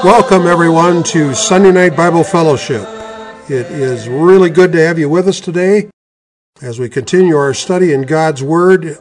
Welcome, everyone, to Sunday Night Bible Fellowship. It is really good to have you with us today as we continue our study in God's Word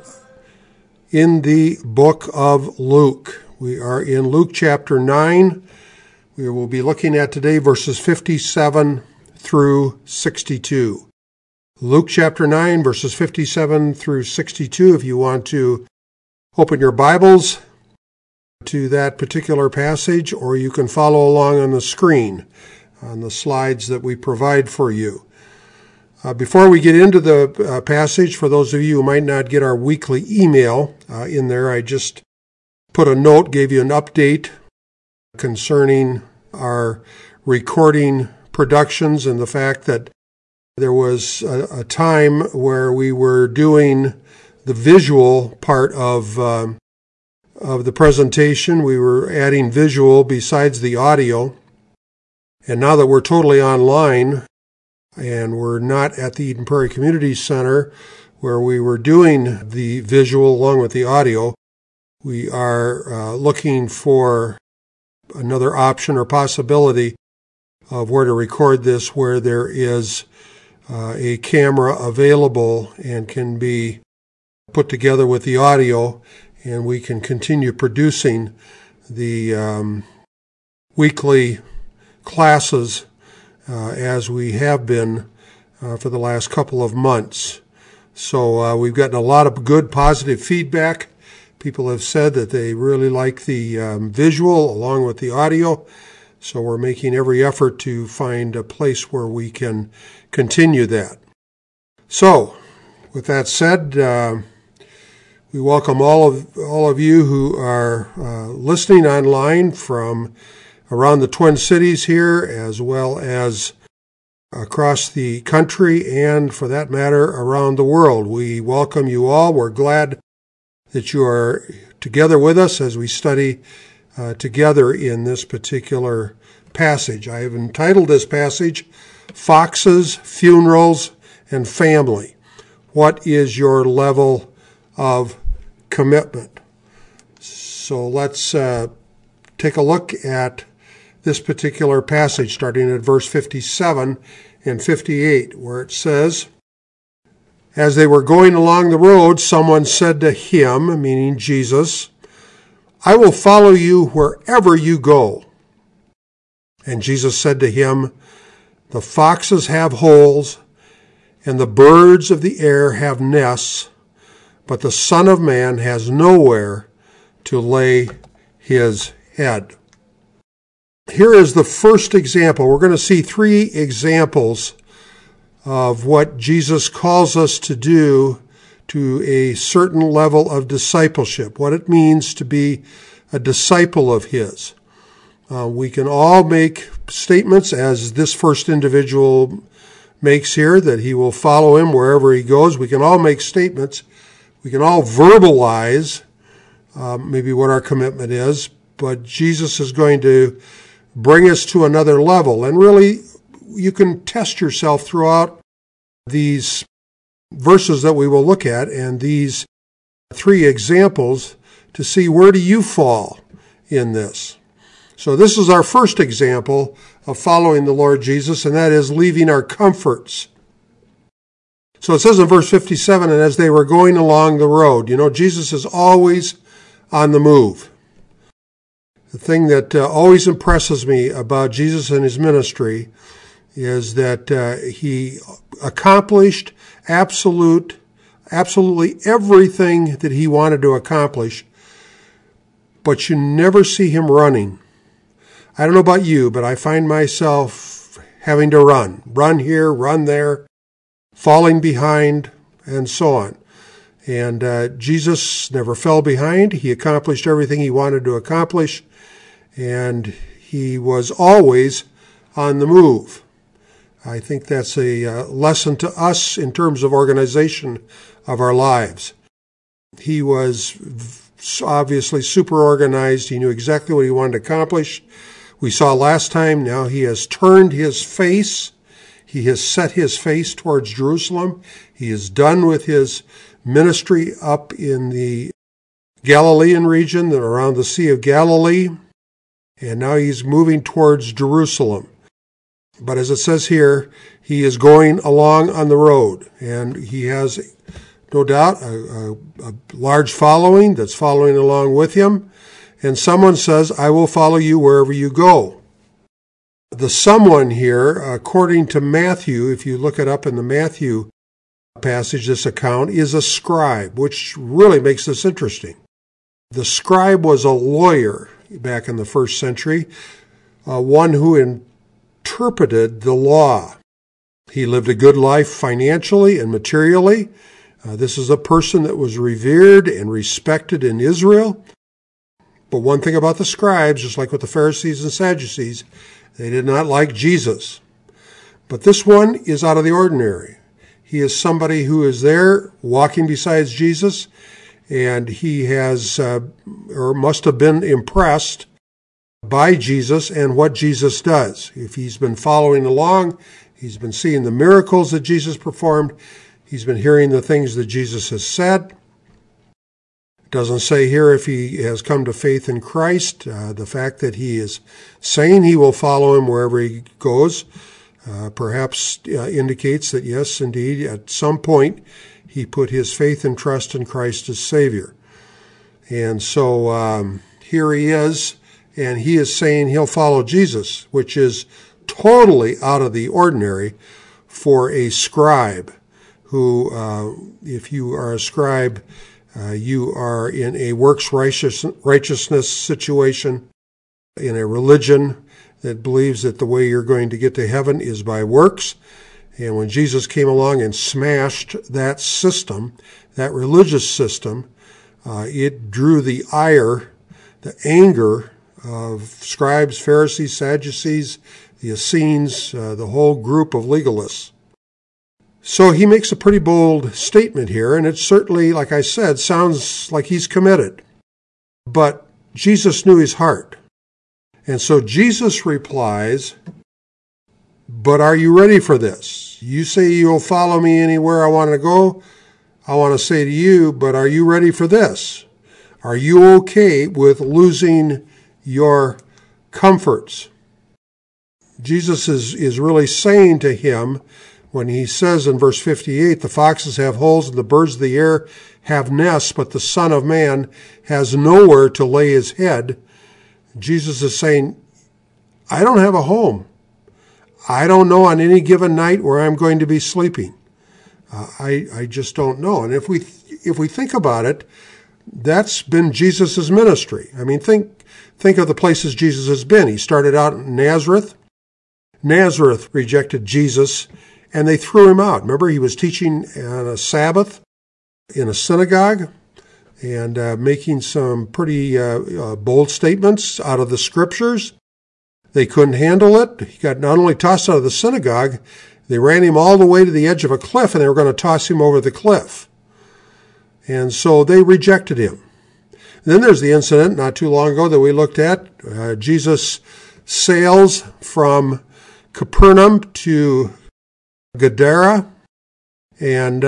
in the book of Luke. We are in Luke chapter 9. We will be looking at today verses 57 through 62. Luke chapter 9, verses 57 through 62. If you want to open your Bibles to that particular passage, or you can follow along on the screen on the slides that we provide for you. Before we get into the passage, for those of you who might not get our weekly email in there, I just put a note, gave you an update concerning our recording productions and the fact that there was a time where we were doing the visual part of the presentation. We were adding visual besides the audio. And now that we're totally online and we're not at the Eden Prairie Community Center where we were doing the visual along with the audio, we are looking for another option or possibility of where to record this, where there is a camera available and can be put together with the audio, and we can continue producing the weekly classes as we have been for the last couple of months. So we've gotten a lot of good positive feedback. People have said that they really like the visual along with the audio. So we're making every effort to find a place where we can continue that. So, with that said, we welcome all of you who are listening online from around the Twin Cities here, as well as across the country and, for that matter, around the world. We welcome you all. We're glad that you are together with us as we study together in this particular passage. I have entitled this passage, Foxes, Funerals, and Family. What is your level of commitment? So let's take a look at this particular passage, starting at verse 57 and 58, where it says, "As they were going along the road, someone said to him," meaning Jesus, "I will follow you wherever you go." And Jesus said to him, "The foxes have holes, and the birds of the air have nests, but the Son of Man has nowhere to lay his head." Here is the first example. We're going to see three examples of what Jesus calls us to do to a certain level of discipleship, what it means to be a disciple of his. We can all make statements, as this first individual makes here, that he will follow him wherever he goes. We can all make statements. We can all verbalize maybe what our commitment is, but Jesus is going to bring us to another level. And really, you can test yourself throughout these verses that we will look at and these three examples to see, where do you fall in this? So this is our first example of following the Lord Jesus, and that is leaving our comforts. So it says in verse 57, "And as they were going along the road," Jesus is always on the move. The thing that always impresses me about Jesus and his ministry is that he accomplished absolutely everything that he wanted to accomplish, but you never see him running. I don't know about you, but I find myself having to run here, run there, falling behind, and so on. And Jesus never fell behind. He accomplished everything he wanted to accomplish, and he was always on the move. I think that's a lesson to us in terms of organization of our lives. He was obviously super organized. He knew exactly what he wanted to accomplish. We saw last time, now he has turned his face. He has set his face towards Jerusalem. He is done with his ministry up in the Galilean region around the Sea of Galilee. and now he's moving towards Jerusalem. But as it says here, he is going along on the road, and he has, no doubt, a large following that's following along with him. And someone says, I will follow you wherever you go. The someone here, according to Matthew, if you look it up in the Matthew passage, this account, is a scribe, which really makes this interesting. The scribe was a lawyer back in the first century, one who interpreted the law. He lived a good life financially and materially. This is a person that was revered and respected in Israel. But one thing about the scribes, just like with the Pharisees and Sadducees, they did not like Jesus. But this one is out of the ordinary. He is somebody who is there walking beside Jesus, and he has, or must have been impressed by Jesus and what Jesus does. If he's been following along, he's been seeing the miracles that Jesus performed, he's been hearing the things that Jesus has said. It doesn't say here if he has come to faith in Christ. The fact that he is saying he will follow him wherever he goes perhaps indicates that, yes, indeed, at some point he put his faith and trust in Christ as Savior. And so here he is, and he is saying he'll follow Jesus, which is totally out of the ordinary for a scribe who, if you are a scribe, you are in a works righteousness situation, in a religion that believes that the way you're going to get to heaven is by works. And when Jesus came along and smashed that system, that religious system, it drew the ire, the anger of scribes, Pharisees, Sadducees, the Essenes, the whole group of legalists. So he makes a pretty bold statement here, and it certainly, like I said, sounds like he's committed. But Jesus knew his heart. And so Jesus replies, but are you ready for this? You say you'll follow me anywhere I want to go. I want to say to you, but are you ready for this? Are you okay with losing your comforts? Jesus is really saying to him, when he says in verse 58, the foxes have holes and the birds of the air have nests, but the Son of Man has nowhere to lay his head. Jesus is saying, I don't have a home. I don't know on any given night where I'm going to be sleeping. I just don't know. And if we think about it, that's been Jesus' ministry. I mean, think of the places Jesus has been. He started out in Nazareth. Nazareth rejected Jesus, and they threw him out. Remember, he was teaching on a Sabbath in a synagogue and making some pretty bold statements out of the Scriptures. They couldn't handle it. He got not only tossed out of the synagogue, they ran him all the way to the edge of a cliff, and they were going to toss him over the cliff. And so they rejected him. Then there's the incident not too long ago that we looked at. Jesus sails from Capernaum to Gadara. And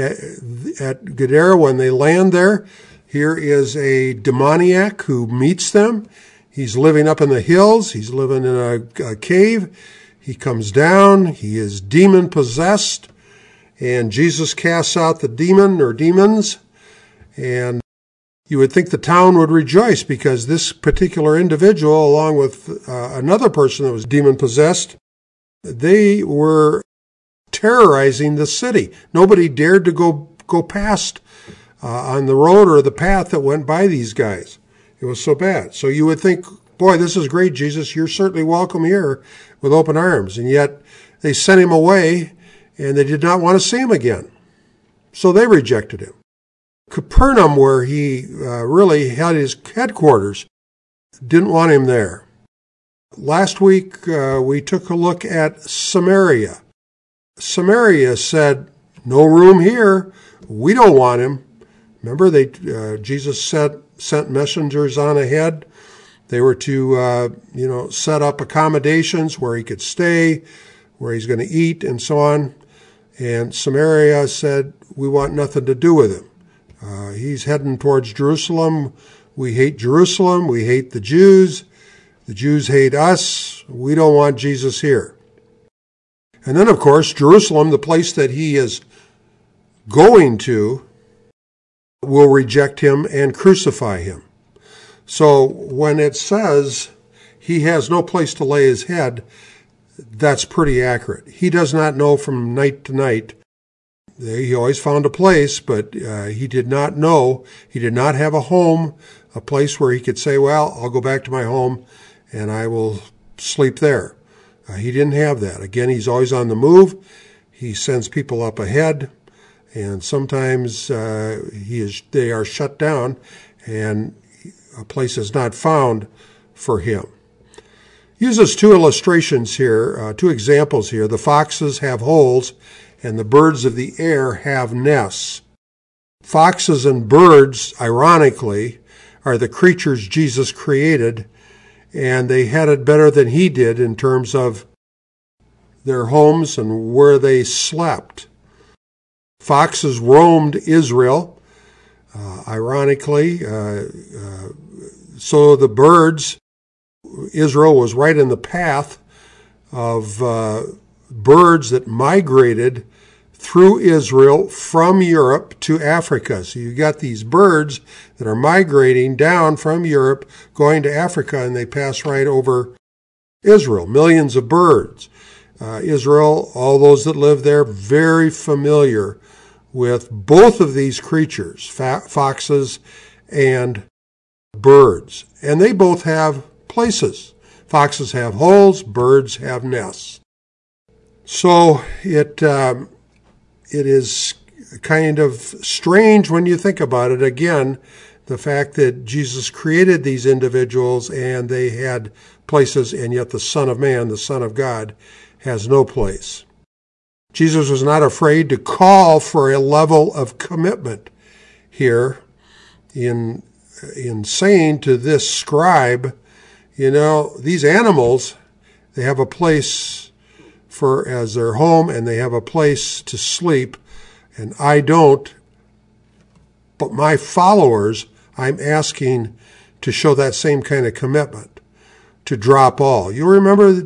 at Gadara, when they land there, here is a demoniac who meets them. He's living up in the hills. He's living in a cave. He comes down. He is demon-possessed. And Jesus casts out the demon or demons. And you would think the town would rejoice because this particular individual, along with another person that was demon-possessed, they were terrorizing the city. Nobody dared to go past on the road or the path that went by these guys. It was so bad. So you would think, boy, this is great, Jesus. You're certainly welcome here with open arms. And yet they sent him away, and they did not want to see him again. So they rejected him. Capernaum, where he really had his headquarters, didn't want him there. Last week, we took a look at Samaria. Samaria said, no room here. We don't want him. Remember, Jesus sent messengers on ahead. They were to, set up accommodations where he could stay, where he's going to eat, and so on. And Samaria said, we want nothing to do with him. He's heading towards Jerusalem. We hate Jerusalem. We hate the Jews. The Jews hate us. We don't want Jesus here. And then, of course, Jerusalem, the place that he is going to, will reject him and crucify him. So when it says he has no place to lay his head, that's pretty accurate. He does not know from night to night. He always found a place, but he did not know. He did not have a home, a place where he could say, well, I'll go back to my home and I will sleep there. He didn't have that. Again, he's always on the move. He sends people up ahead, and sometimes they are shut down and a place is not found for him. Uses two illustrations here, two examples here. The foxes have holes and the birds of the air have nests. Foxes and birds, ironically, are the creatures Jesus created, and they had it better than he did in terms of their homes and where they slept. Foxes roamed Israel, ironically, so the birds, Israel was right in the path of birds that migrated through Israel from Europe to Africa. So you got these birds that are migrating down from Europe, going to Africa, and they pass right over Israel. Millions of birds. Israel, all those that live there, very familiar with both of these creatures, foxes and birds. And they both have places. Foxes have holes, birds have nests. So it is kind of strange when you think about it. Again, the fact that Jesus created these individuals and they had places, and yet the Son of Man, the Son of God, has no place. Jesus was not afraid to call for a level of commitment here in saying to this scribe, these animals, they have a place as their home and they have a place to sleep, and I don't. But my followers, I'm asking to show that same kind of commitment, to drop all. You remember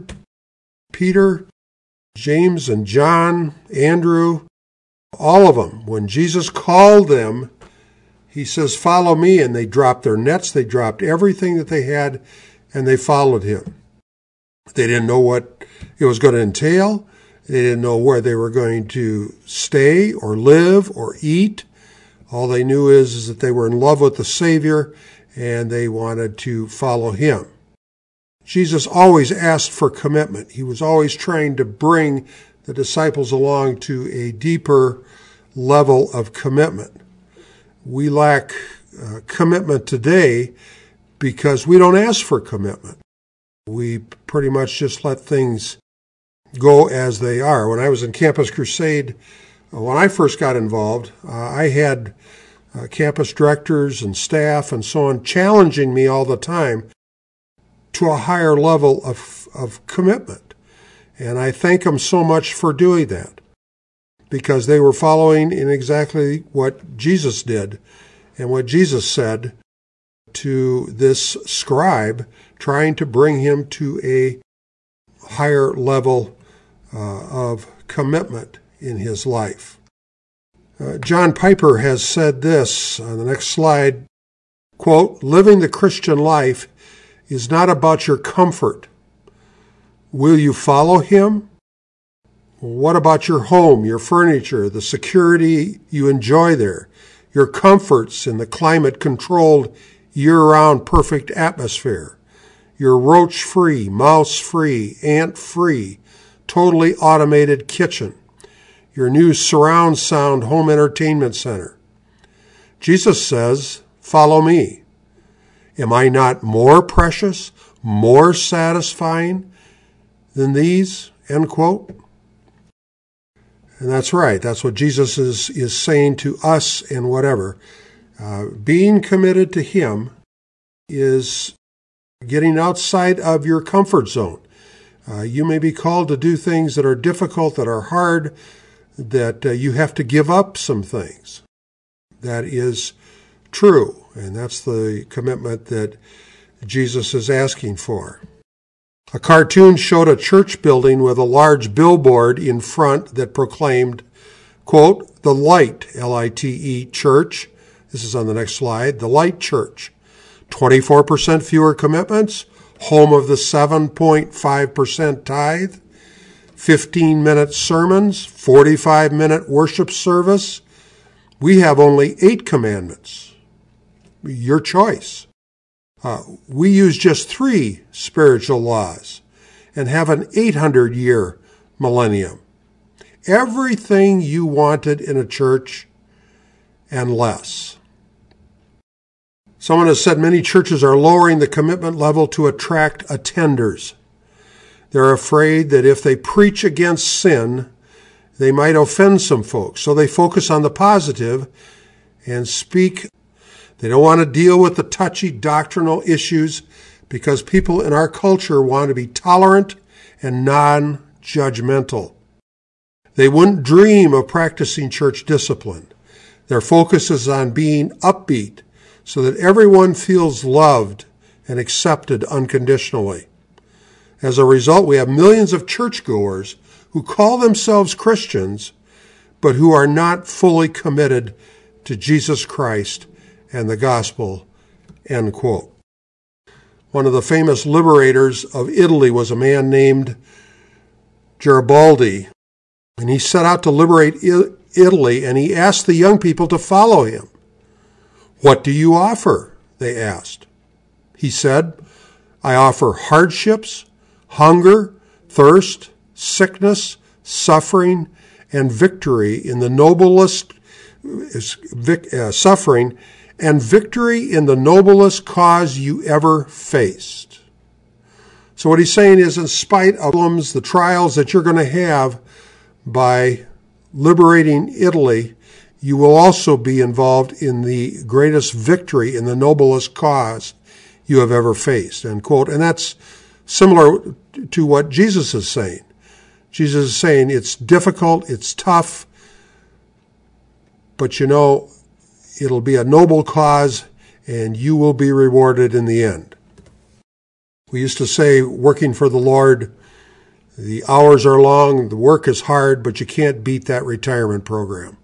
Peter, James, and John, Andrew, all of them. When Jesus called them, he says, follow me, and they dropped their nets, they dropped everything that they had, and they followed him. They didn't know what it was going to entail. They didn't know where they were going to stay or live or eat. All they knew is that they were in love with the Savior, and they wanted to follow him. Jesus always asked for commitment. He was always trying to bring the disciples along to a deeper level of commitment. We lack commitment today because we don't ask for commitment. We pretty much just let things go as they are. When I was in Campus Crusade, when I first got involved, I had campus directors and staff and so on challenging me all the time to a higher level of commitment. And I thank them so much for doing that, because they were following in exactly what Jesus did and what Jesus said to this scribe, trying to bring him to a higher level of commitment in his life. John Piper has said this on the next slide, quote, living the Christian life is not about your comfort. Will you follow him? What about your home, your furniture, the security you enjoy there, your comforts in the climate-controlled, year-round perfect atmosphere, your roach-free, mouse-free, ant-free, totally automated kitchen, your new surround sound home entertainment center? Jesus says, follow me. Am I not more precious, more satisfying than these? End quote. And that's right. That's what Jesus is saying to us in whatever. Being committed to him is getting outside of your comfort zone. You may be called to do things that are difficult, that are hard, that you have to give up some things. That is true, and that's the commitment that Jesus is asking for. A cartoon showed a church building with a large billboard in front that proclaimed, quote, "The Light, L-I-T-E, Church." This is on the next slide. The Light Church. 24% fewer commitments, home of the 7.5% tithe, 15-minute sermons, 45-minute worship service. We have only 8 commandments. Your choice. We use just 3 spiritual laws and have an 800-year millennium. Everything you wanted in a church and less. Someone has said many churches are lowering the commitment level to attract attenders. They're afraid that if they preach against sin, they might offend some folks. So they focus on the positive and speak. They don't want to deal with the touchy doctrinal issues because people in our culture want to be tolerant and non-judgmental. They wouldn't dream of practicing church discipline. Their focus is on being upbeat so that everyone feels loved and accepted unconditionally. As a result, we have millions of churchgoers who call themselves Christians, but who are not fully committed to Jesus Christ and the gospel, end quote. One of the famous liberators of Italy was a man named Garibaldi, and he set out to liberate Italy, and he asked the young people to follow him. "What do you offer?" they asked. He said, "I offer hardships, hunger, thirst, sickness, suffering, and victory in the noblest cause you ever faced." So what he's saying is, in spite of problems, the trials that you're going to have by liberating Italy, you will also be involved in the greatest victory in the noblest cause you have ever faced, end quote. And that's similar to what Jesus is saying. Jesus is saying it's difficult, it's tough, but it'll be a noble cause and you will be rewarded in the end. We used to say, working for the Lord, the hours are long, the work is hard, but you can't beat that retirement program.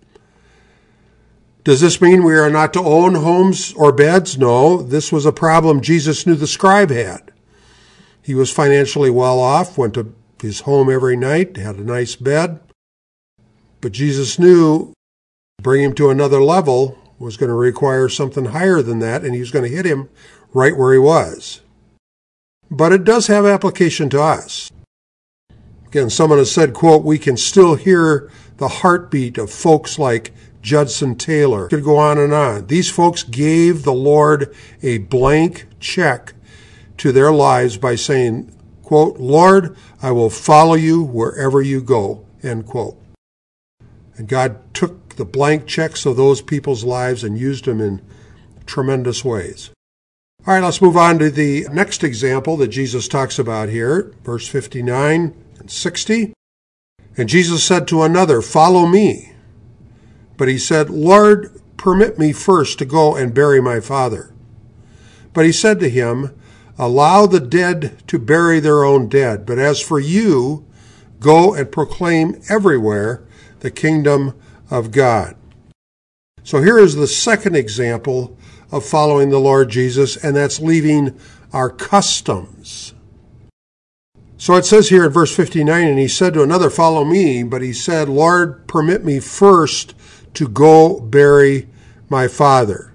Does this mean we are not to own homes or beds? No, this was a problem Jesus knew the scribe had. He was financially well off, went to his home every night, had a nice bed. But Jesus knew bring him to another level was going to require something higher than that, and he was going to hit him right where he was. But it does have application to us. Again, someone has said, quote, "We can still hear the heartbeat of folks like Judson Taylor." Could go on and on. These folks gave the Lord a blank check to their lives by saying, quote, "Lord, I will follow you wherever you go," end quote. And God took the blank checks of those people's lives and used them in tremendous ways. All right, let's move on to the next example that Jesus talks about here, verse 59 and 60. "And Jesus said to another, 'Follow me.' But he said, 'Lord, permit me first to go and bury my father.' But he said to him, 'Allow the dead to bury their own dead. But as for you, go and proclaim everywhere the kingdom of God.'" So here is the second example of following the Lord Jesus, and that's leaving our customs. So it says here in verse 59, "And he said to another, 'Follow me.' But he said, 'Lord, permit me first to go bury my father.'"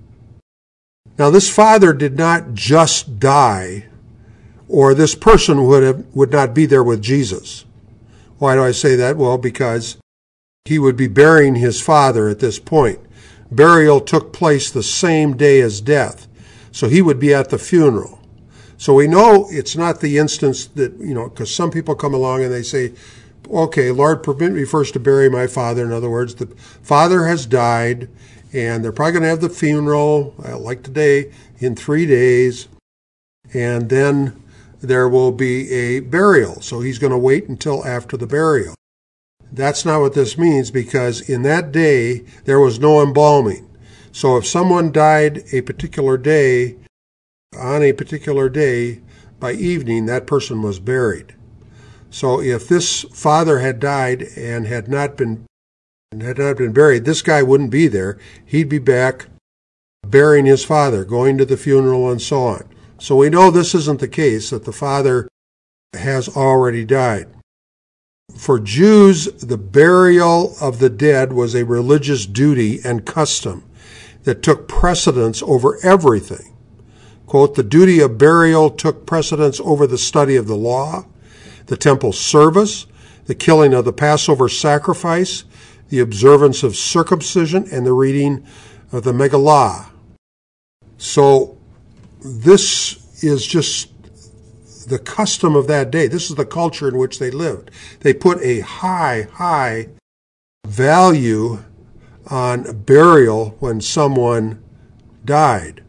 Now this father did not just die, or this person would not be there with Jesus. Why do I say that? Well, because he would be burying his father at this point. Burial took place the same day as death, so he would be at the funeral. So we know it's not the instance that, because some people come along and they say, "Okay, Lord, permit me first to bury my father." In other words, the father has died, and they're probably going to have the funeral, like today, in 3 days, and then there will be a burial. So he's going to wait until after the burial. That's not what this means, because in that day, there was no embalming. So if someone died on a particular day, by evening, that person was buried. So if this father had died and had not been buried, this guy wouldn't be there. He'd be back burying his father, going to the funeral, and so on. So we know this isn't the case, that the father has already died. For Jews, the burial of the dead was a religious duty and custom that took precedence over everything. Quote, the duty of burial took precedence over the study of the law, the temple service, the killing of the Passover sacrifice, the observance of circumcision, and the reading of the Megillah. So this is just the custom of that day. This is the culture in which they lived. They put a high value on burial when someone died.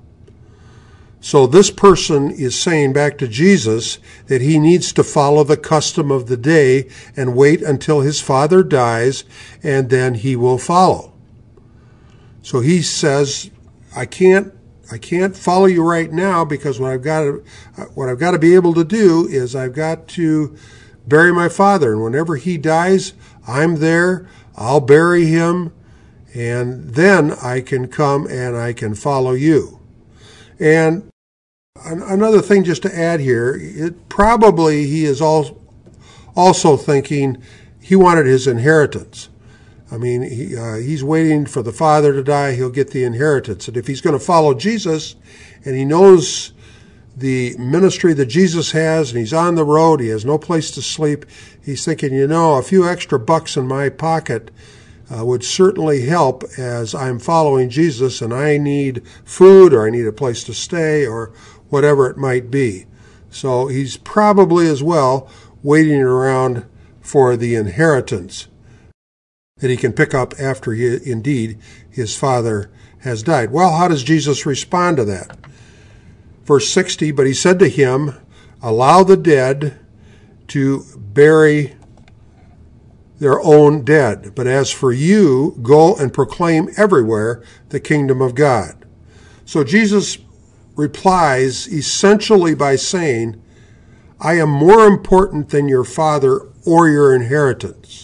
So this person is saying back to Jesus that he needs to follow the custom of the day and wait until his father dies, and then he will follow. So he says, I can't follow you right now, because what I've got to be able to do is I've got to bury my father, and whenever he dies, I'm there, I'll bury him, and then I can come and I can follow you. And another thing just to add here, probably he is also thinking he wanted his inheritance. I mean, he's waiting for the father to die, he'll get the inheritance. And if he's going to follow Jesus, and he knows the ministry that Jesus has, and he's on the road, he has no place to sleep, he's thinking, a few extra bucks in my pocket would certainly help as I'm following Jesus, and I need food, or I need a place to stay, or whatever it might be. So he's probably as well waiting around for the inheritance that he can pick up after his father has died. Well, how does Jesus respond to that? Verse 60, but he said to him, allow the dead to bury their own dead. But as for you, go and proclaim everywhere the kingdom of God. So Jesus replies essentially by saying, I am more important than your father or your inheritance.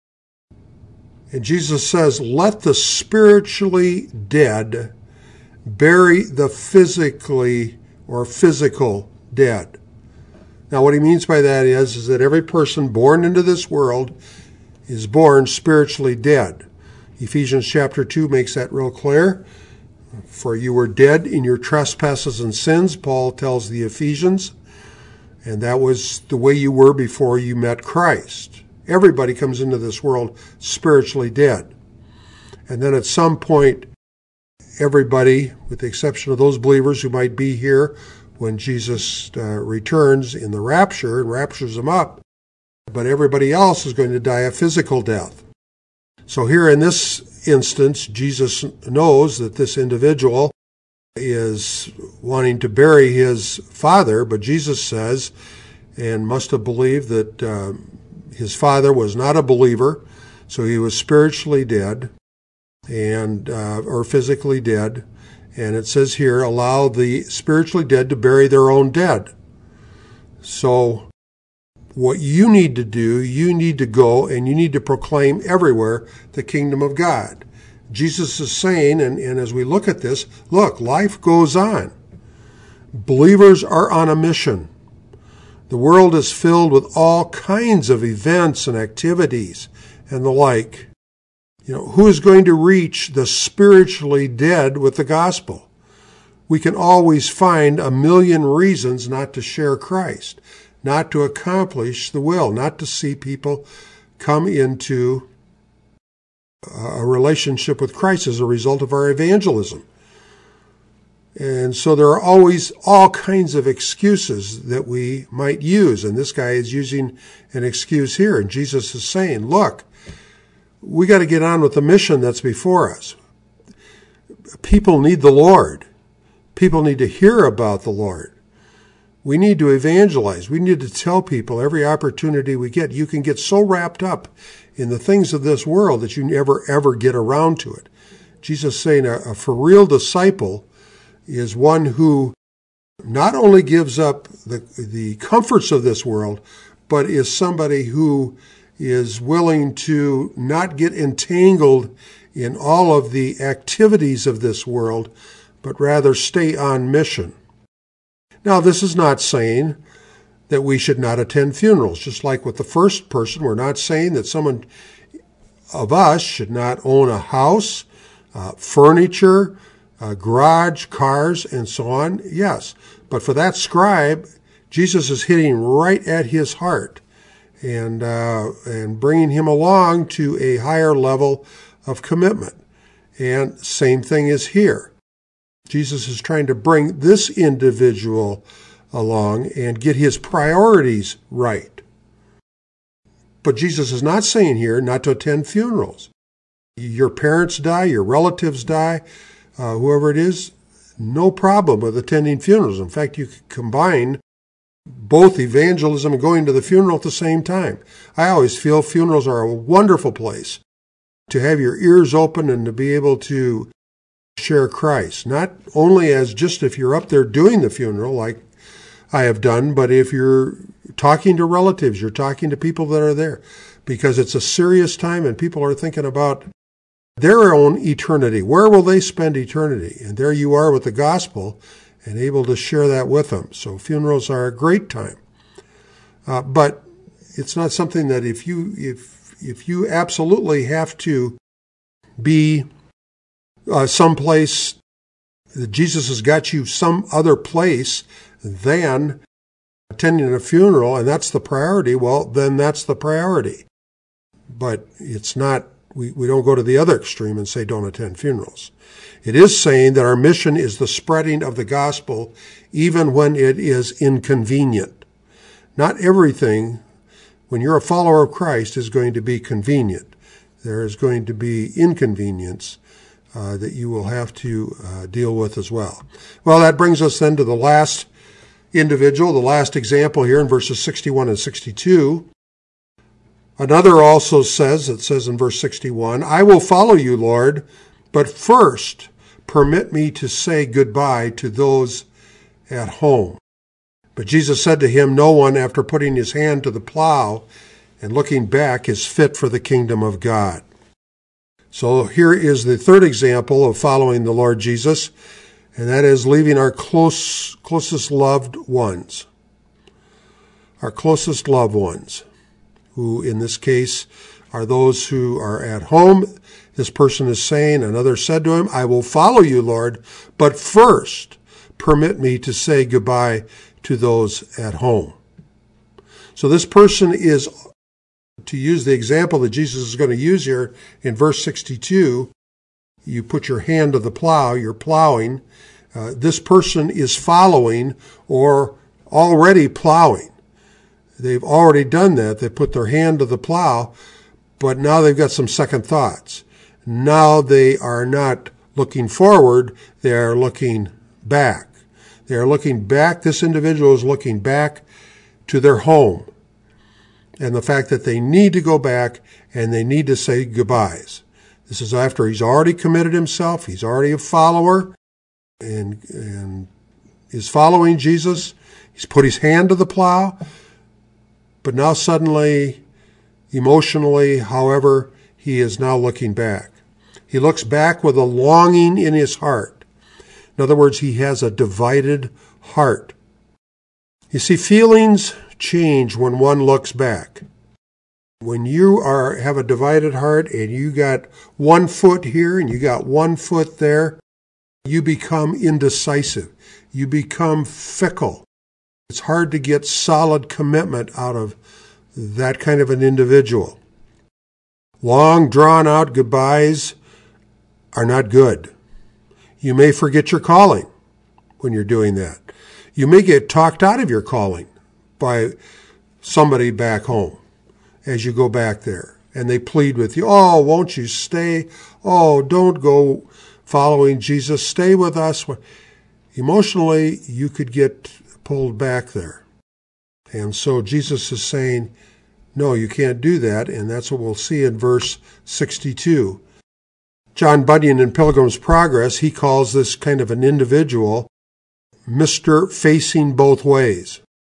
And Jesus says, let the spiritually dead bury the physically or physical dead. Now what he means by that is that every person born into this world is born spiritually dead. Ephesians chapter 2 makes that real clear. For you were dead in your trespasses and sins, Paul tells the Ephesians, and that was the way you were before you met Christ. Everybody comes into this world spiritually dead. And then at some point, everybody, with the exception of those believers who might be here when Jesus returns in the rapture and raptures them up, but everybody else is going to die a physical death. So here in this instance, Jesus knows that this individual is wanting to bury his father, but Jesus says, and must have believed that his father was not a believer, so he was spiritually dead, and or physically dead. And it says here, allow the spiritually dead to bury their own dead. So what you need to do, you need to go and you need to proclaim everywhere the kingdom of God. Jesus is saying, and as we look at this, look, life goes on. Believers are on a mission. The world is filled with all kinds of events and activities and the like. Who is going to reach the spiritually dead with the gospel? We can always find a million reasons not to share Christ, not to accomplish the will, not to see people come into a relationship with Christ as a result of our evangelism. And so there are always all kinds of excuses that we might use. And this guy is using an excuse here. And Jesus is saying, look, we got to get on with the mission that's before us. People need the Lord. People need to hear about the Lord. We need to evangelize. We need to tell people every opportunity we get. You can get so wrapped up in the things of this world that you never, ever get around to it. Jesus is saying a for real disciple is one who not only gives up the comforts of this world, but is somebody who is willing to not get entangled in all of the activities of this world, but rather stay on mission. Now, this is not saying that we should not attend funerals. Just like with the first person, we're not saying that someone of us should not own a house, furniture, garage, cars, and so on. Yes, but for that scribe, Jesus is hitting right at his heart and bringing him along to a higher level of commitment. And same thing is here. Jesus is trying to bring this individual along and get his priorities right. But Jesus is not saying here not to attend funerals. Your parents die, your relatives die, whoever it is, no problem with attending funerals. In fact, you could combine both evangelism and going to the funeral at the same time. I always feel funerals are a wonderful place to have your ears open and to be able to share Christ. Not only as just if you're up there doing the funeral like I have done, but if you're talking to relatives, you're talking to people that are there. Because it's a serious time and people are thinking about their own eternity. Where will they spend eternity? And there you are with the gospel and able to share that with them. So funerals are a great time. But it's not something that if you absolutely have to be someplace, that Jesus has got you some other place than attending a funeral, and that's the priority, well, then that's the priority. But it's not, we don't go to the other extreme and say don't attend funerals. It is saying that our mission is the spreading of the gospel even when it is inconvenient. Not everything, when you're a follower of Christ, is going to be convenient. There is going to be inconvenience that you will have to deal with as well. Well, that brings us then to the last individual, the last example here in verses 61 and 62. Another also says, it says in verse 61, I will follow you, Lord, but first permit me to say goodbye to those at home. But Jesus said to him, no one, after putting his hand to the plow and looking back, is fit for the kingdom of God. So here is the third example of following the Lord Jesus, and that is leaving our closest loved ones. Our closest loved ones, who in this case are those who are at home. This person is saying, another said to him, I will follow you, Lord, but first permit me to say goodbye to those at home. So this person is, to use the example that Jesus is going to use here in verse 62, you put your hand to the plow, you're plowing. This person is following or already plowing. They've already done that. They put their hand to the plow, but now they've got some second thoughts. Now they are not looking forward, they are looking back. They are looking back. This individual is looking back to their home and the fact that they need to go back and they need to say goodbyes. This is after he's already committed himself. He's already a follower and is following Jesus. He's put his hand to the plow, but now suddenly, emotionally, however, he is now looking back. He looks back with a longing in his heart. In other words, he has a divided heart. You see, feelings change when one looks back. When you have a divided heart and you got 1 foot here and you got 1 foot there, you become indecisive. You become fickle. It's hard to get solid commitment out of that kind of an individual. Long drawn out goodbyes are not good. You may forget your calling when you're doing that. You may get talked out of your calling by somebody back home as you go back there. And they plead with you, oh, won't you stay? Oh, don't go following Jesus. Stay with us. Emotionally, you could get pulled back there. And so Jesus is saying, no, you can't do that. And that's what we'll see in verse 62. John Bunyan in Pilgrim's Progress, he calls this kind of an individual Mr. Facing Both Ways.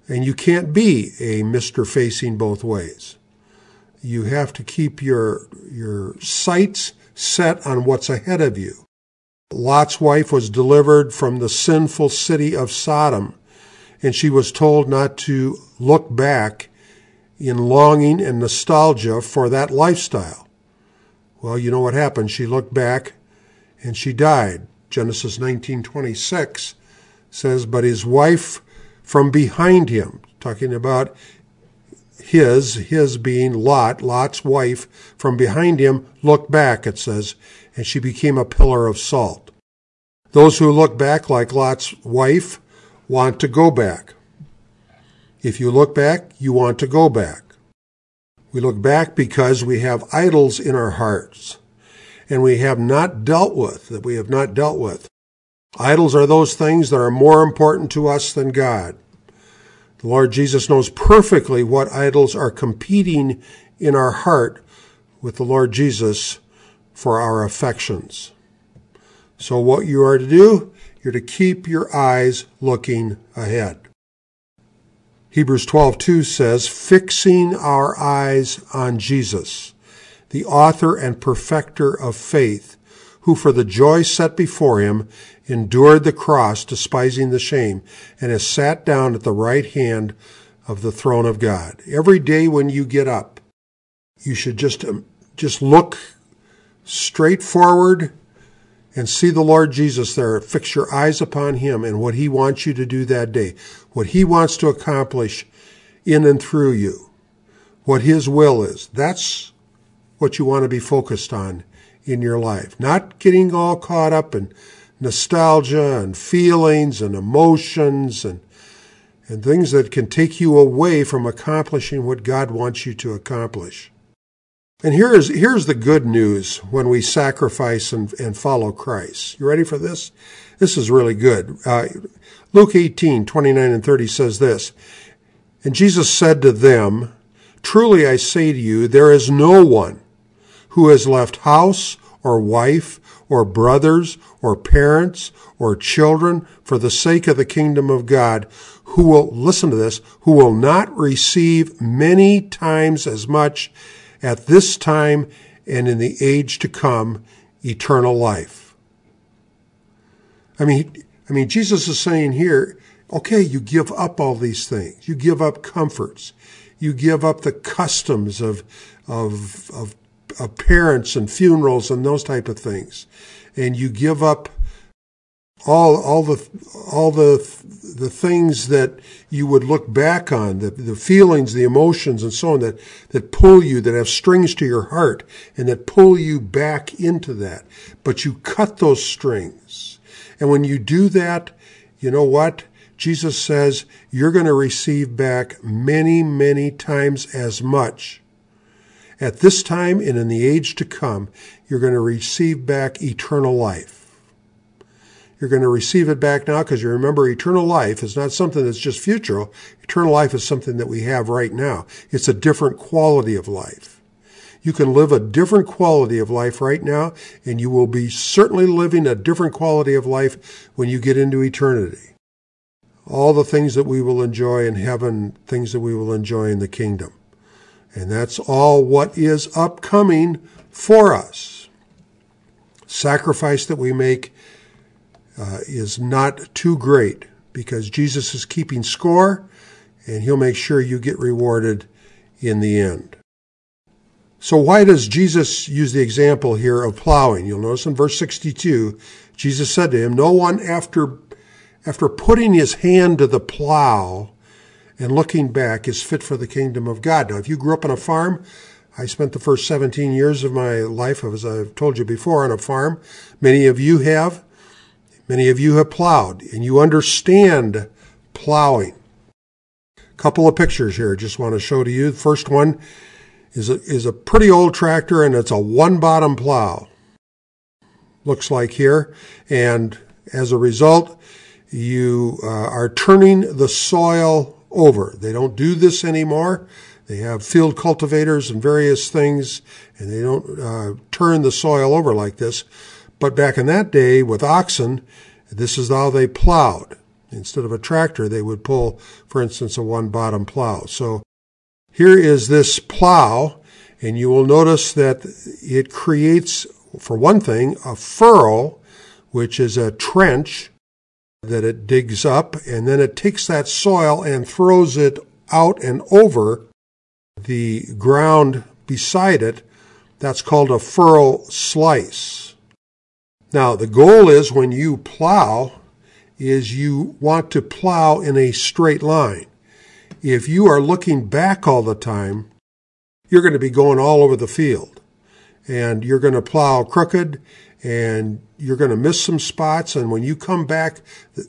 And you can't be a Mr. Facing both ways. You have to keep your sights set on what's ahead of you. Lot's wife was delivered from the sinful city of Sodom, and she was told not to look back in longing and nostalgia for that lifestyle. Well, you know what happened. She looked back and she died. Genesis 19:26 says, but his wife from behind him, talking about his being Lot's wife, from behind him looked back, it says, and she became a pillar of salt. Those who look back like Lot's wife want to go back. If you look back, you want to go back. We look back because we have idols in our hearts, and we have not dealt with. Idols are those things that are more important to us than God. The Lord Jesus knows perfectly what idols are competing in our heart with the Lord Jesus for our affections. So what you are to do, you're to keep your eyes looking ahead. Hebrews 12:2 says, fixing our eyes on Jesus, the author and perfecter of faith, who for the joy set before him endured the cross, despising the shame, and has sat down at the right hand of the throne of God. Every day when you get up, you should just look straight forward and see the Lord Jesus there. Fix your eyes upon him and what he wants you to do that day, what he wants to accomplish in and through you, what his will is. That's what you want to be focused on in your life. Not getting all caught up in nostalgia and feelings and emotions and things that can take you away from accomplishing what God wants you to accomplish. And here's the good news when we sacrifice and follow Christ. You ready for this? This is really good. Luke 18:29 and 30 says this, and Jesus said to them, truly I say to you, there is no one who has left house or wife or brothers or parents or children for the sake of the kingdom of God, who will, listen to this, who will not receive many times as much at this time and in the age to come, eternal life. I mean, Jesus is saying here, okay, you give up all these things. You give up comforts. You give up the customs of parents and funerals and those type of things. And you give up all the things that you would look back on, the feelings, the emotions, and so on that pull you, that have strings to your heart, and that pull you back into that. But you cut those strings. And when you do that, you know what? Jesus says you're going to receive back many, many times as much. At this time and in the age to come, you're going to receive back eternal life. You're going to receive it back now because you remember eternal life is not something that's just future. Eternal life is something that we have right now. It's a different quality of life. You can live a different quality of life right now, and you will be certainly living a different quality of life when you get into eternity. All the things that we will enjoy in heaven, things that we will enjoy in the kingdom. And that's all what is upcoming for us. Sacrifice that we make is not too great because Jesus is keeping score and he'll make sure you get rewarded in the end. So why does Jesus use the example here of plowing? You'll notice in verse 62, Jesus said to him, no one after putting his hand to the plow and looking back is fit for the kingdom of God. Now, if you grew up on a farm, I spent the first 17 years of my life, as I've told you before, on a farm. Many of you have. Many of you have plowed, and you understand plowing. A couple of pictures here I just want to show to you. The first one is a pretty old tractor, and it's a one-bottom plow. Looks like here. And as a result, you are turning the soil over. They don't do this anymore. They have field cultivators and various things, and they don't turn the soil over like this. But back in that day with oxen, this is how they plowed. Instead of a tractor, they would pull, for instance, a one-bottom plow. So here is this plow, and you will notice that it creates, for one thing, a furrow, which is a trench that it digs up, and then it takes that soil and throws it out and over the ground beside it. That's called a furrow slice. Now, the goal is when you plow, is you want to plow in a straight line. If you are looking back all the time, you're going to be going all over the field. And you're going to plow crooked, and you're going to miss some spots. And when you come back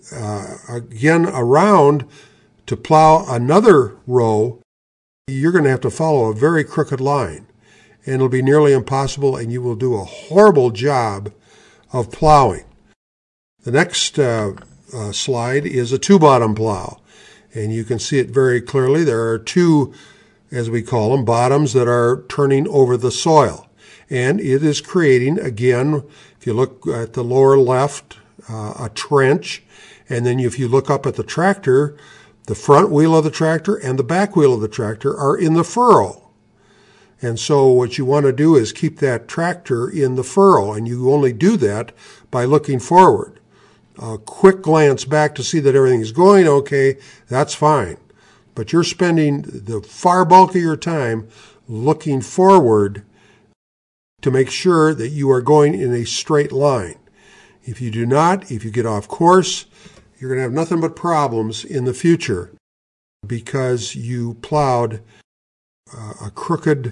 again around to plow another row, you're going to have to follow a very crooked line. And it'll be nearly impossible, and you will do a horrible job of plowing. The next slide is a two-bottom plow, and you can see it very clearly. There are two, as we call them, bottoms that are turning over the soil. And it is creating, again, if you look at the lower left, a trench. And then if you look up at the tractor, the front wheel of the tractor and the back wheel of the tractor are in the furrow. And so what you want to do is keep that tractor in the furrow, and you only do that by looking forward. A quick glance back to see that everything is going okay, that's fine. But you're spending the far bulk of your time looking forward to make sure that you are going in a straight line. If you do not, if you get off course, you're going to have nothing but problems in the future because you plowed a crooked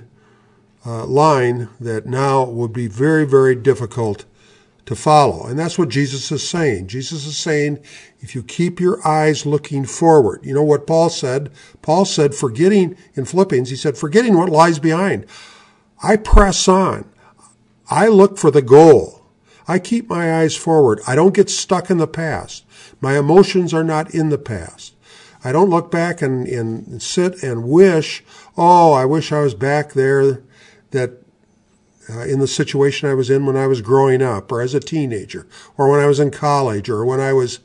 line that now would be very, very difficult to follow. And that's what Jesus is saying. Jesus is saying, if you keep your eyes looking forward, you know what Paul said? Paul said, forgetting, in Philippians, he said, forgetting what lies behind, I press on. I look for the goal. I keep my eyes forward. I don't get stuck in the past. My emotions are not in the past. I don't look back and sit and wish, oh, I wish I was back there in the situation I was in when I was growing up or as a teenager or when I was in college or when I was,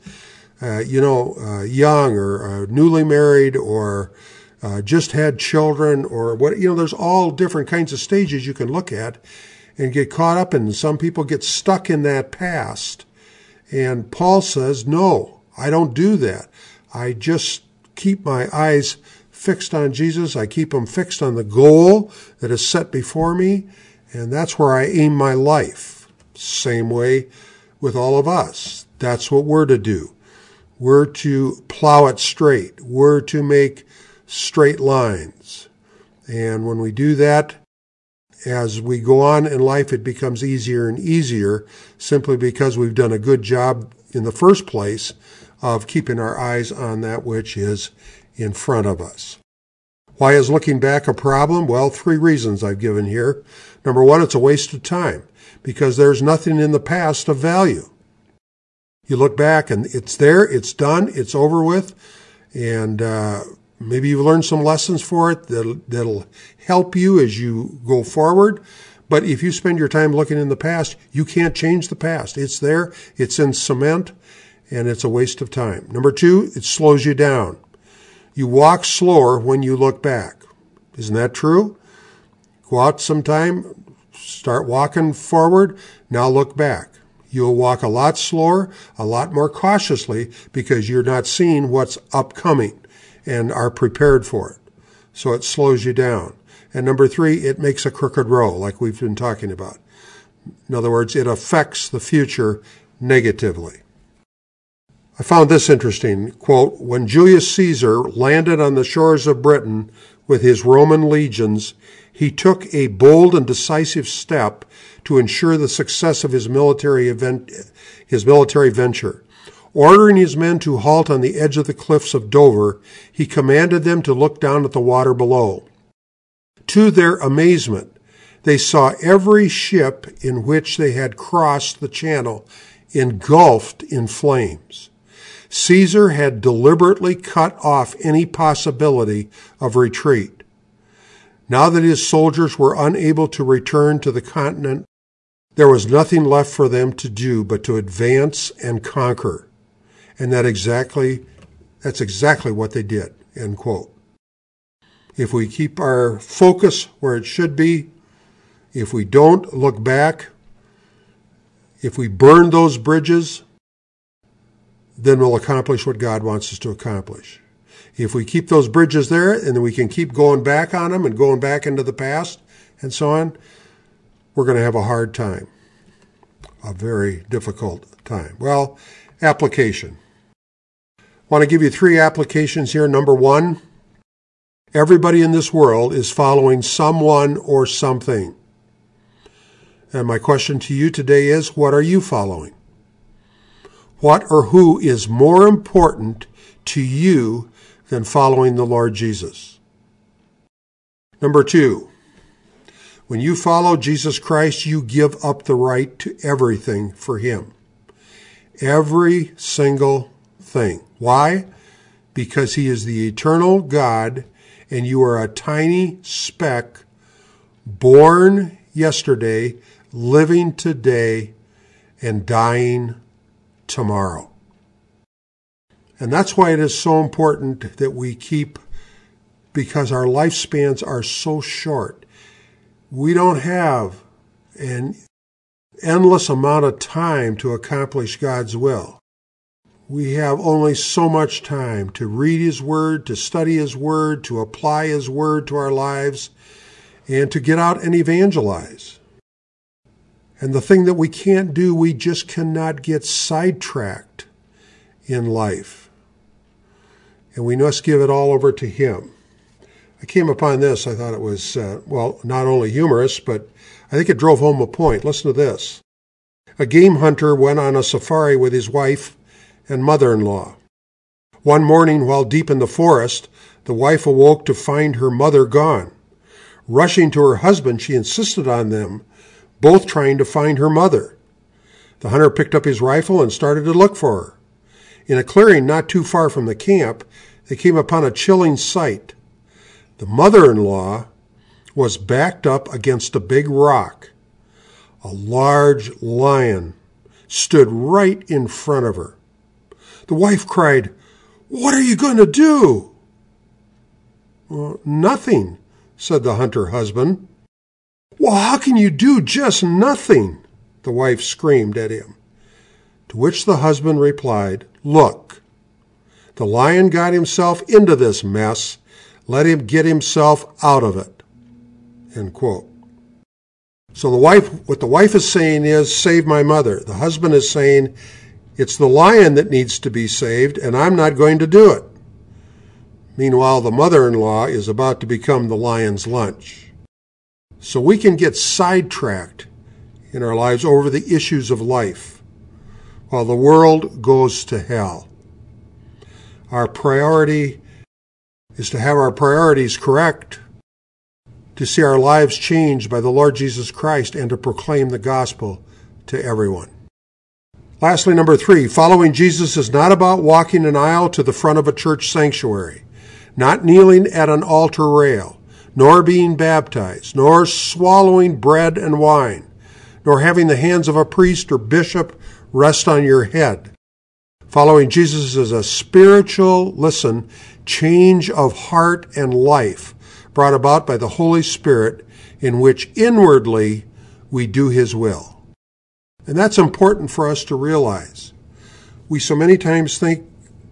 young or newly married or just had children or what, there's all different kinds of stages you can look at and get caught up in. Some people get stuck in that past. And Paul says, no, I don't do that. I just keep my eyes fixed on Jesus. I keep them fixed on the goal that is set before me. And that's where I aim my life. Same way with all of us. That's what we're to do. We're to plow it straight. We're to make straight lines. And when we do that, as we go on in life, it becomes easier and easier simply because we've done a good job in the first place of keeping our eyes on that which is in front of us. Why is looking back a problem? Well, 3 reasons I've given here. Number 1, it's a waste of time because there's nothing in the past of value. You look back and it's there, it's done, it's over with, and maybe you've learned some lessons for it that'll help you as you go forward. But if you spend your time looking in the past, you can't change the past. It's there, it's in cement, and it's a waste of time. Number 2, it slows you down. You walk slower when you look back. Isn't that true? Go out sometime, start walking forward, now look back. You'll walk a lot slower, a lot more cautiously because you're not seeing what's upcoming and are prepared for it. So it slows you down. And number 3, it makes a crooked row, like we've been talking about. In other words, it affects the future negatively. I found this interesting. Quote, when Julius Caesar landed on the shores of Britain with his Roman legions, he took a bold and decisive step to ensure the success of his military venture. Ordering his men to halt on the edge of the cliffs of Dover, he commanded them to look down at the water below. To their amazement, they saw every ship in which they had crossed the channel engulfed in flames. Caesar had deliberately cut off any possibility of retreat. Now that his soldiers were unable to return to the continent, there was nothing left for them to do but to advance and conquer. And that's exactly what they did, end quote. If we keep our focus where it should be, if we don't look back, if we burn those bridges, then we'll accomplish what God wants us to accomplish. If we keep those bridges there and then we can keep going back on them and going back into the past and so on, we're going to have a hard time, a very difficult time. Well, application. I want to give you 3 applications here. Number 1, everybody in this world is following someone or something. And my question to you today is, what are you following? What or who is more important to you than following the Lord Jesus? Number 2, when you follow Jesus Christ, you give up the right to everything for Him. Every single thing. Why? Because He is the eternal God, and you are a tiny speck, born yesterday, living today, and dying tomorrow. And that's why it is so important that we keep, because our lifespans are so short. We don't have an endless amount of time to accomplish God's will. We have only so much time to read His Word, to study His Word, to apply His Word to our lives, and to get out and evangelize. And the thing that we can't do, we just cannot get sidetracked in life. And we must give it all over to Him. I came upon this. I thought it was, not only humorous, but I think it drove home a point. Listen to this. A game hunter went on a safari with his wife and mother-in-law. One morning, while deep in the forest, the wife awoke to find her mother gone. Rushing to her husband, she insisted on them both trying to find her mother. The hunter picked up his rifle and started to look for her. In a clearing not too far from the camp, they came upon a chilling sight. The mother-in-law was backed up against a big rock. A large lion stood right in front of her. The wife cried, "What are you going to do?" "Well, nothing," said the hunter husband. "Well, how can you do just nothing?" the wife screamed at him. To which the husband replied, "Look, the lion got himself into this mess. Let him get himself out of it." End quote. So what the wife is saying is, save my mother. The husband is saying, it's the lion that needs to be saved, and I'm not going to do it. Meanwhile, the mother-in-law is about to become the lion's lunch. So we can get sidetracked in our lives over the issues of life while the world goes to hell. Our priority is to have our priorities correct, to see our lives changed by the Lord Jesus Christ, and to proclaim the gospel to everyone. Lastly, number 3, following Jesus is not about walking an aisle to the front of a church sanctuary, not kneeling at an altar rail, nor being baptized, nor swallowing bread and wine, nor having the hands of a priest or bishop rest on your head. Following Jesus is a spiritual, change of heart and life brought about by the Holy Spirit, in which inwardly we do His will. And that's important for us to realize. We so many times think,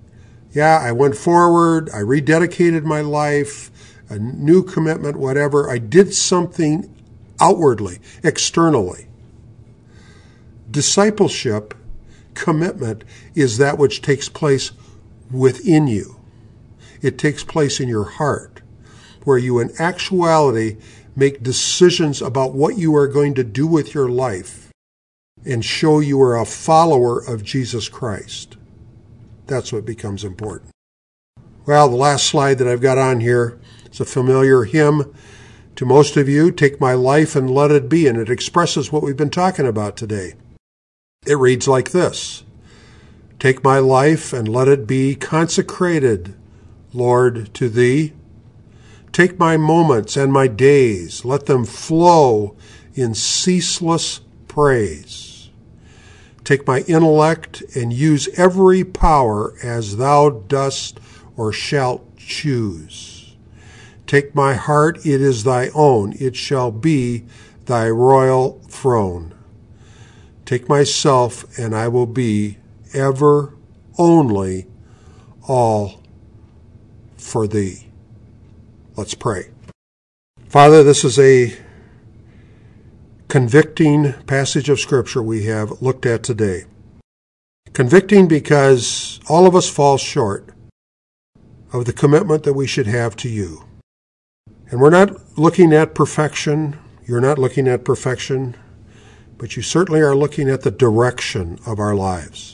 I went forward, I rededicated my life, a new commitment, whatever. I did something outwardly, externally. Discipleship, commitment, is that which takes place within you. It takes place in your heart, where you in actuality make decisions about what you are going to do with your life and show you are a follower of Jesus Christ. That's what becomes important. Well, the last slide that I've got on here is a familiar hymn to most of you, "Take My Life and Let It Be," and it expresses what we've been talking about today. It reads like this: "Take my life and let it be consecrated, Lord, to Thee. Take my moments and my days, let them flow in ceaseless praise. Take my intellect and use every power as thou dost or shalt choose. Take my heart, it is thy own, it shall be thy royal throne. Take myself, and I will be ever, only, all for thee. Let's pray. Father, this is a convicting passage of Scripture we have looked at today. Convicting because all of us fall short of the commitment that we should have to you. And we're not looking at perfection. You're not looking at perfection, but you certainly are looking at the direction of our lives.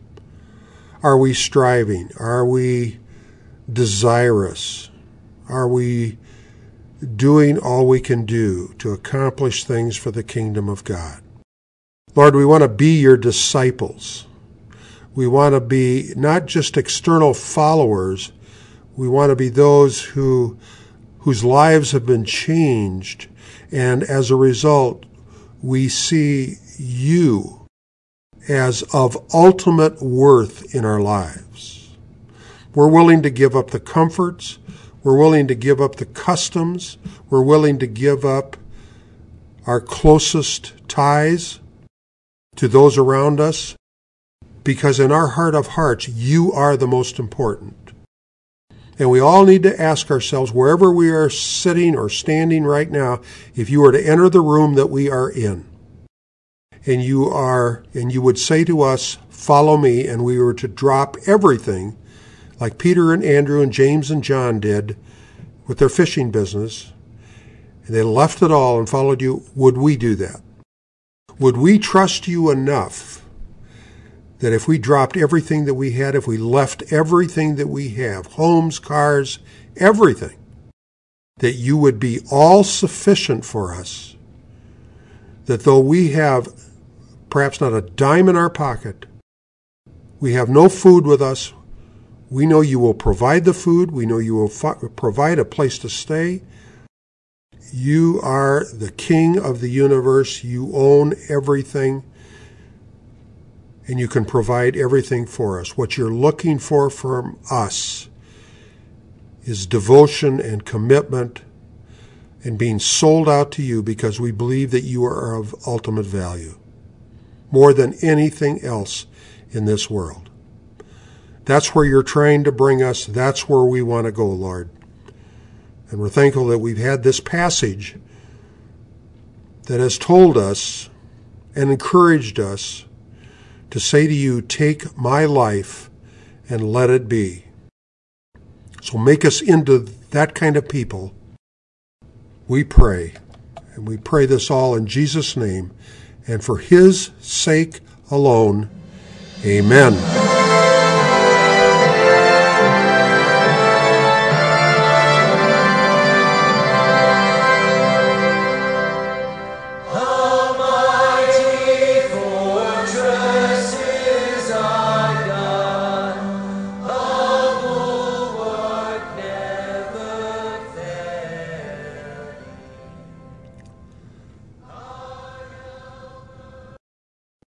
Are we striving? Are we desirous? Are we doing all we can do to accomplish things for the kingdom of God? Lord, we want to be your disciples. We want to be not just external followers. We want to be those whose lives have been changed, and as a result, we see you as of ultimate worth in our lives. We're willing to give up the comforts. We're willing to give up the customs. We're willing to give up our closest ties to those around us, because in our heart of hearts, you are the most important. And we all need to ask ourselves, wherever we are sitting or standing right now, if you were to enter the room that we are in, and you would say to us, follow me, and we were to drop everything, like Peter and Andrew and James and John did with their fishing business, and they left it all and followed you, would we do that? Would we trust you enough that if we dropped everything that we had, if we left everything that we have, homes, cars, everything, that you would be all sufficient for us, that though we have perhaps not a dime in our pocket, we have no food with us, we know you will provide the food. We know you will provide a place to stay. You are the King of the universe. You own everything, and you can provide everything for us. What you're looking for from us is devotion and commitment and being sold out to you, because we believe that you are of ultimate value, more than anything else in this world. That's where you're trying to bring us. That's where we want to go, Lord. And we're thankful that we've had this passage that has told us and encouraged us to say to you, take my life and let it be. So make us into that kind of people, we pray. And we pray this all in Jesus' name, and for his sake alone. Amen.